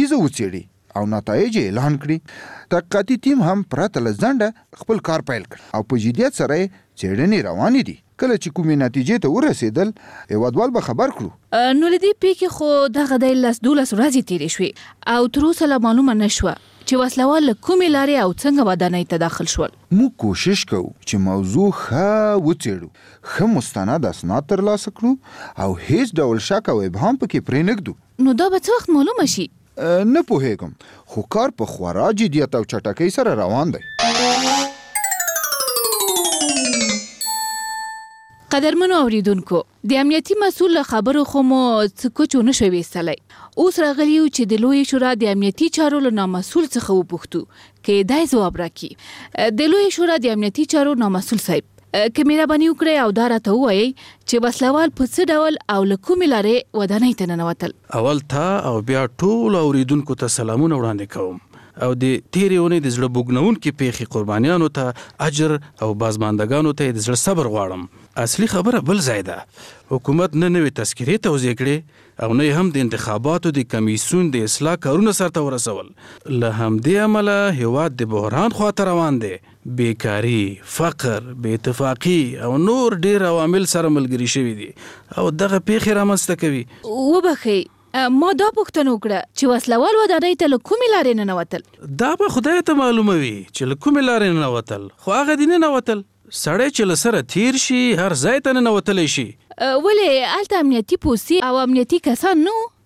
اغیزه وڅېړي او نتایج یې اعلان کړي. تحقیقاتي ټیم هم پرته له ځنډه خپل کار پیل کړ او په جدیت سره یې څېړنې روانې دي. کله چې کومې نتیجې ته ورسېدل هېوادوال به خبر کړو. نو له دې پیښې خو دغه د 10-12 ورځې تېرې شوې او تر اوسه لا معلومه نه شوه چې وسلوال له کومې لارې او څنګه ودانۍ ته داخل شول. موږ کوشش کوو چې موضوع ښه وڅېړو، ښه مستند اسناد ترلاسه کړو او هیڅ ډول شک او ابهام پکې پرېنږدو. نو دا به څه وخت معلومه شي؟ نه پوهېږم، خو کار په خورا جدیت او چټکۍ سره روان دی. قدرمنو اوریدونکو، د امنیتي مسؤل له خبرو خو مو څه کوچ ونه شو ویستلی. اوس راغلی یو چې د لویې شورا د امنیتي چارو له نامسؤل څخه وپوښتو که دی ځواب راکړي. د لویې شورا د امنیتي چارو نامسؤل صاحب، که مهرباني وکړئ او دا راته ووایئ چې وسلوال په څه ډول او له کومې لارې ودانۍ ته ننوتل. اول تا او بیا ټول اوریدونکو ته سلامونه وړاندې کوم او د تیرې اونۍ د زړه بوږنونکې پیښې قربانیانو ته اجر او بازماندګانو ته د زړه صبر غواړم. اصلي خبره بل ځای ده. حکومت نه نوې تذکرې توضیح کړې او نه هم د انتخاباتو د کمیسیون د اصلاح کارونه سرته ورسول. له همدې امله هېواد د بحران خواته روان دی. بیکاري، فقر، بې اتفاقي او نور ډېر عوامل سره ملګري شوي دي او دغه پیښې رامنځته کوي. وبخئ، ما دا پوښتنه وکړه چې وسلوال ودانۍ ته له کومې لارې ننوتل. دا به خدای ته معلومه وي چې له کومې لارې ننوتل، خو هغه دې ننوتل. سړی چې له سره تیر شي هر ځای ته ننوتلی شي. ولې هلته امنیتي پوستې او امنیتي کسان نه وو؟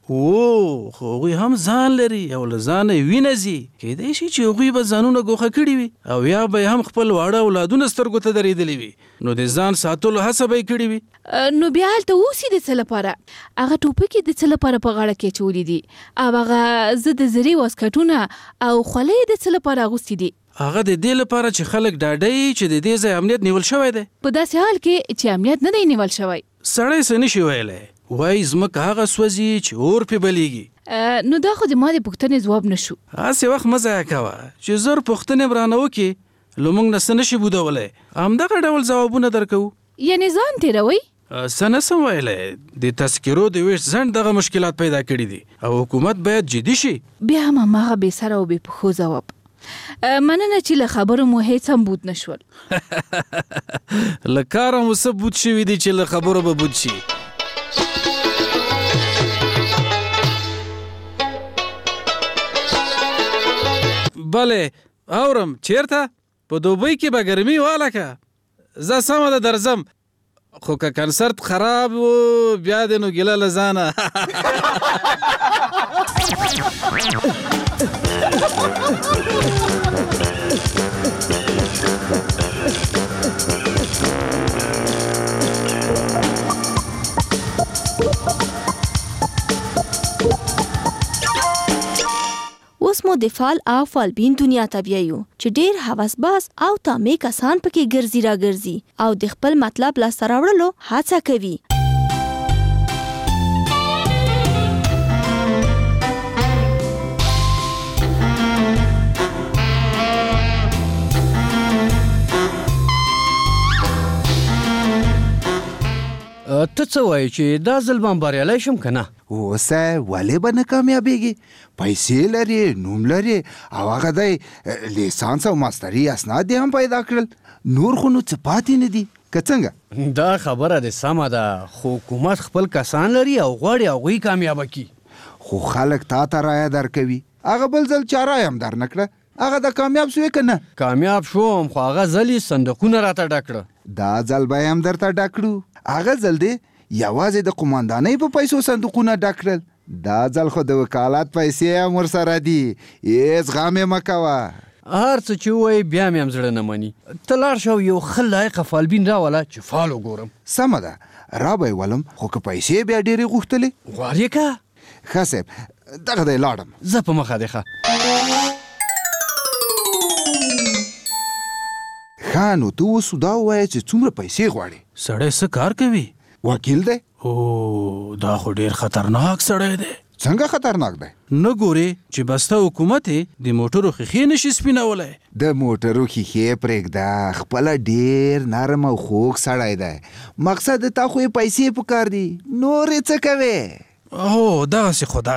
خو هغوی هم ځان لري او له ځانه یې وینه ځي. کیدای شي چې هغوی به ځانونه ګوښه کړي وي او یا به یې هم خپل واړه اولادونه سترګو ته درېدلي وي، نو د ځان ساتلو هڅه به یې کړې وي. نو بیا هلته اوسي د څه لپاره؟ هغه ټوپکې د څه لپاره په غاړه کې اچولي دي او هغه ضد زرې واسکټونه او خولۍ د څه لپاره اغوستي دي؟ هغه د دې لپاره چې خلک ډاډه وي چې د دې ځای امنیت نیول شوی دی. په داسې حال کې چې امنیت نه دی نیول شوی. سړی څه نشي ویلی، وایي ځمکه هغه سوځي چې اور پې بلیږي. نو دا خو د ما د پوښتنې ځواب نه شو. هسې وخت مه ضایع کوه چې زر پوښتنې به رانه وکړي، له موږ نه څه نشي بودولی. همدغه ډول ځوابونه درکوو. یعنې ځان تېروئ؟ څه نسم ویلی، د تذکرو د ویش ځنډ دغه مشکلات پیدا کړي دي او حکومت باید جدي شي. بیا هم هماغه بې سره او بې پښو ځواب. مننه چې له خبرو مو هیڅ هم بوت نشول. له کاره مو څه بوت شوي دي چې له خبرو به بوت شي. بلې اورم، چیرته؟ په دوبۍ کې به ګرمي والکه. زه سمه ده درځم، خو که کنسرت خراب و بیا دې نو ګیله له ځانه. اوس مو د فال او فالبین دنیا ته بیایو چې ډېر حوسباز او تامې کسان پکې ګرځي را ګرځي او د خپل مطلب لاسته راوړلو هڅه کوي. ته څه وایې چې دا ځل به بریالی شم که نه؟ اوسه ولې به نه کامیابېږي؟ پیسې لري، نوم لري او هغه دی لیسانس او ماستري اسناد یې هم پیدا کړل. نور خو نو څه پاتې نه دي که څنګه؟ دا خبره دې سمه ده، خو حکومت خپل کسان لري او غواړي هغوی کامیابه کړي. خو خلک تا ته رایه درکوي. هغه بل ځل چا رایه هم در نه کړه. هغه د کامیاب سوې که نه؟ کامیاب شوم، خو هغه ځل یې صندوقونه راته ډک کړه. دا ځل به یې هم درته ډک کړو. هغه ځل دی یوازې د قماندانۍ په پیسو صندوقونه ډک کړل. دا ځل خو د وکالت پیسې هم ورسره دي. هېڅ غم یې مه کوه. هر څه چې ووایي بیا مې هم زړه نه مني. ته لاړ شه او یو ښه لایقه فالبین راوله چې فال وګورم. سمه ده، را به یې ولم، خو که پیسې بیا ډېرې غوښتلې؟ غواړې که؟ ښه صاحب، دغه دی لاړم. زه په مخه دی ښه. ښه نو ته اوس دا ووایه چې څومره پیسې غواړې؟ سړی څه کار کوي؟ وکیل دی. دا خو ډېر خطرناک سړی دی. څنګه خطرناک دی؟ نه ګورې چې بسته حکومت د موټرو ښیښې نشي سپینولی؟ د موټرو ښیښې پرېږده، خپله ډېر نرم او خوږ سړی دی. مقصد تا خو یې پیسې پکار دي، نور یې څه کوې؟ هو دغسې خو ده.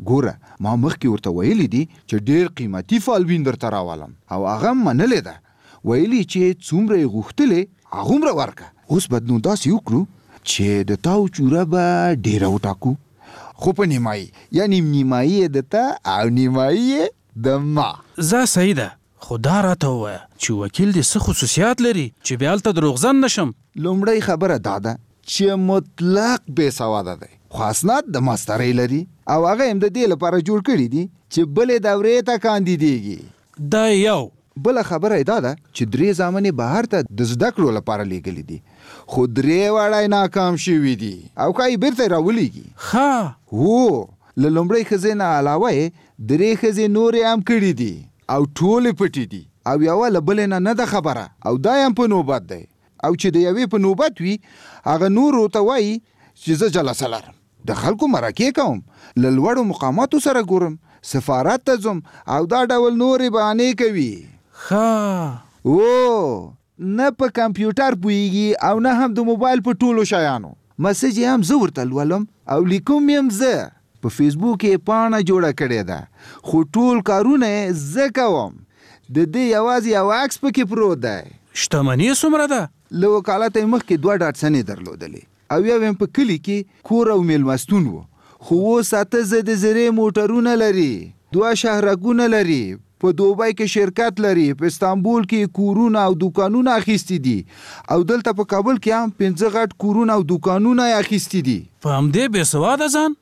ګوره ما مخکې ورته ویلي دي چې ډېر قیمتي فالبین درته راولم او هغه منلې ده، ویلي چې څومره یې غوښتلې هغومره ورکه. اوس باید نو داسې وکړو چې د تاو چوره به ډېره وټاکو، خو په نیمایي یا نیمایي یې د تا او نیمایي یې د ما. زه صحیح ده، خو دا راته ووایه چې وکیل دې څه خصوصیات لري چې بیا هلته دروغجن نشم؟ لومړی خبره دا ده چې مطلق بې سواده دی، خو اسناد د ماسترۍ لري او هغه هم د دې لپاره جوړ کړي دي چې بلې دورې ته کاندیدېږي. دا یو. بله خبره یې دا ده چې 3 زامنې بهر ته د زده کړو لپاره لیږلي دي، خو 3 واړه ناکام شوي دي او ښایي بیرته یې راولیږي. ښه. هو، له لومړۍ ښځې نه علاوه یې 3 ښځې نورې هم کړي دي او ټولې پټې دي او یوه له بلې نه ده خبره او دا هم په نوبت دی، او چې د یوې په نوبت وي هغه نورو ته وایي چې زه جلسه لرم، د خلکو مرکې کوم، له لوړو مقاماتو سره ګورم، سفارت ته ځم او دا ډول نورې بهانې کوي. ښه. او نه په کمپیوټر پوهیږي او نه هم د موبایل په ټولو شیانو. مسج یې هم زه ورته لولم او لیکم یې هم زه. په فیسبوک یې پاڼه جوړه کړې ده، خو ټول کارونه یې زه کوم. د دې یوازې یو عکس پکې پروت دی. شتمني یې څومره ده؟ له وکالته یې مخکې 2 ډاټسنې درلودلې او یو هم په کلي کې کور او میلمستون و، خو اوس 8 زده زرې موټرونه لري، 2 شهرکونه لري، په دوبۍ کې شرکت لري، په استانبول کې کورونه او دوکانونه اخیستي دي او دلته په کابل کې هم 5 غټ کورونه او دوکانونه اخیستي دي. په همدې بې سواده ځان؟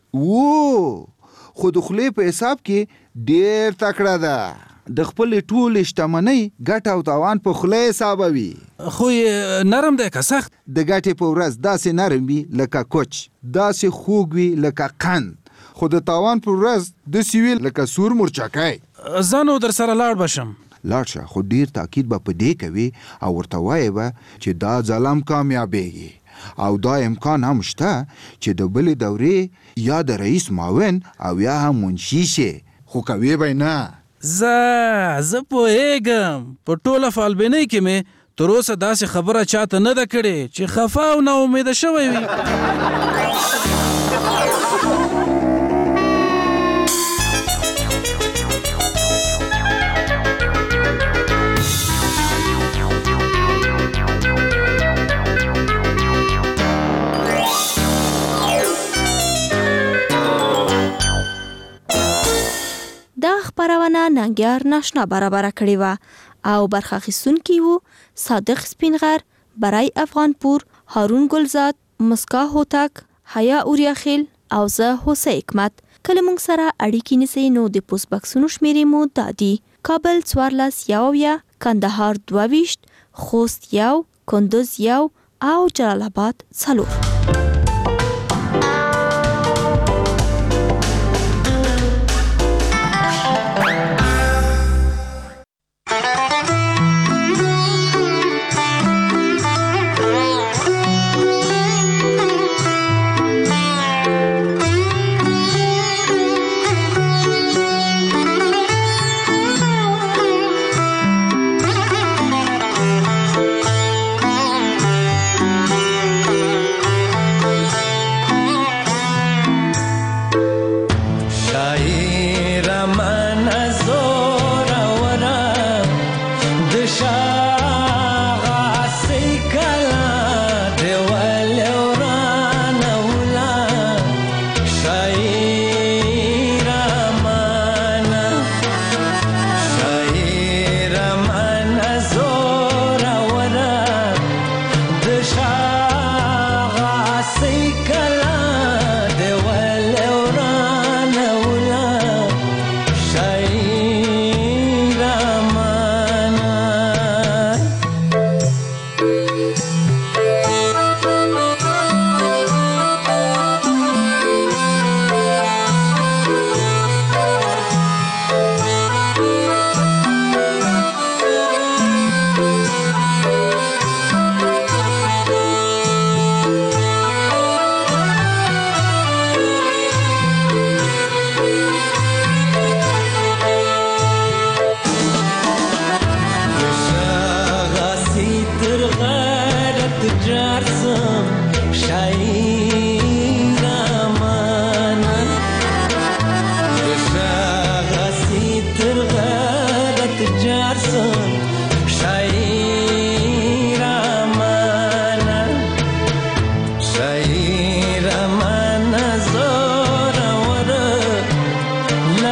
خو د خولې په حساب کې ډېر تکړه ده، د خپلې ټولې شتمنۍ ګټه او تاوان په خوله حسابوي. خو یې نرم دی که سخت؟ د ګټې په ورځ داسې نرم وي لکه کوچ، داسې خوږ وي لکه قند، خو د تاوان په ورځ داسې وي لکه سور مرچکی. زه نو در سره لاړ بشم. لاړ شه، خو ډېر تاکید به په دې کوي او ورته وایې به چې دا ځلم کامیابېږي او دا امکان هم شته چې د بلې دورې یا د رئیس معاون او یا هم منشي شي، خو کوي به نه. زه پوهیږم په ټوله فالبینۍ کې مې تر اوسه داسې خبره چاته نه ده کړې چې خفه او نا امیده شوی وي. دا خبرونه ننګیار ناشنا برابر کړې وه او برخه اخیستونکي وو صادق سپینغر، برای افغانپور، هارون گلزاد، مسکا هوتک، حیا اوریاخیل او زه حسین حکمت. کله موږ سره اړیکې نیسئ نو د پوسټ بکسونو شمیرې مو دا دي: کابل 14 کندهار 22 خوست 1 کندوز 1 او جلال آباد 4.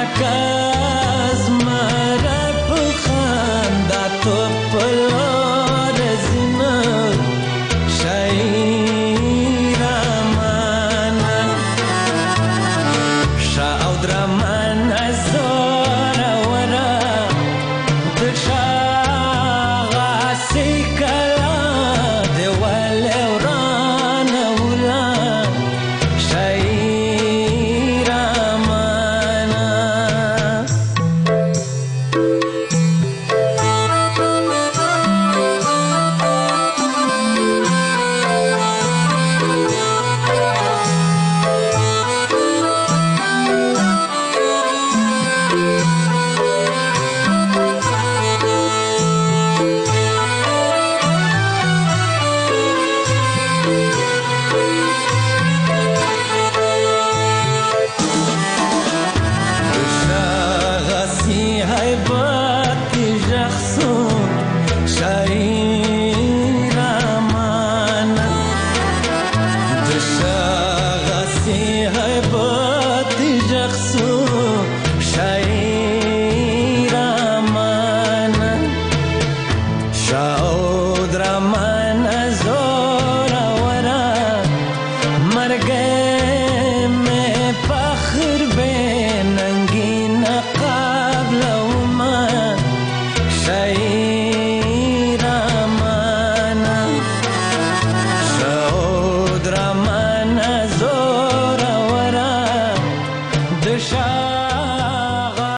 I